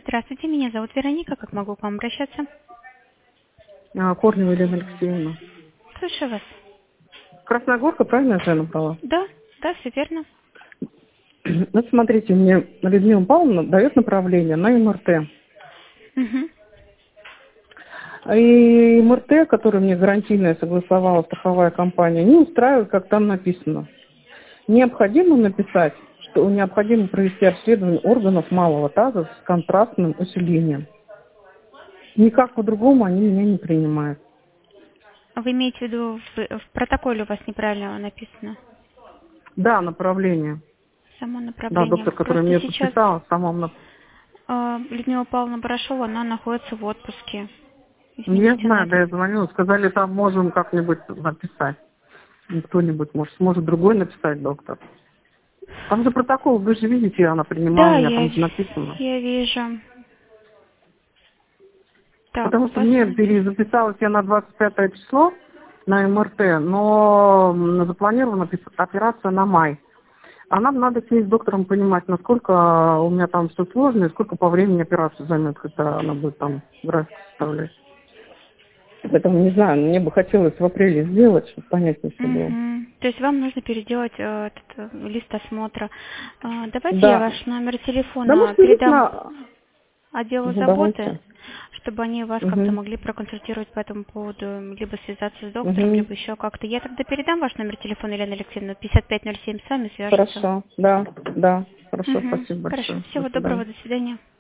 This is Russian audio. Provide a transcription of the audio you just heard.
Здравствуйте, меня зовут Вероника. Как могу к вам обращаться? Корнева Елена Алексеевна. Слушаю вас. Красногорка, правильно я набрала? Да, все верно. Вот смотрите, мне Людмила Павловна дает направление на МРТ. Угу. И МРТ, который мне гарантийно согласовала страховая компания, не устраивает, как там написано. Необходимо написать, что необходимо провести обследование органов малого таза с контрастным усилением. Никак по-другому они меня не принимают. Вы имеете в виду, в протоколе у вас неправильно написано? Да, направление. Само Да, направление. доктор, который Просто мне сейчас подписала, сама. Людмила Павловна Барашова, она находится в отпуске. Я Извините, знаю, да, я звонила, сказали, там можем как-нибудь написать. Кто-нибудь может. Сможет другой написать, доктор. Там же протокол, вы же видите, она принимала Да, меня, я там же написано. вижу. Так, Потому у что вас... мне перезаписалась я на 25 число на МРТ, но запланирована операция на май. А нам надо с ней, с доктором, понимать, насколько у меня там все сложно и сколько по времени операция займет, когда она будет там график составлять. Поэтому не знаю, мне бы хотелось в апреле сделать, чтобы понятнее все было. То есть вам нужно переделать этот лист осмотра. Давайте я Да. ваш номер Да, телефона может, идите передам на... отделу заботы, Давайте. чтобы они вас как-то Угу. могли проконсультировать по этому поводу, либо связаться с доктором, Угу. либо еще как-то. Я тогда передам ваш номер телефона, Елена Алексеевна, 5507, с вами свяжутся. Хорошо. Да, да. Хорошо, Угу. спасибо Хорошо. большое. До Всего свидания. доброго, до свидания.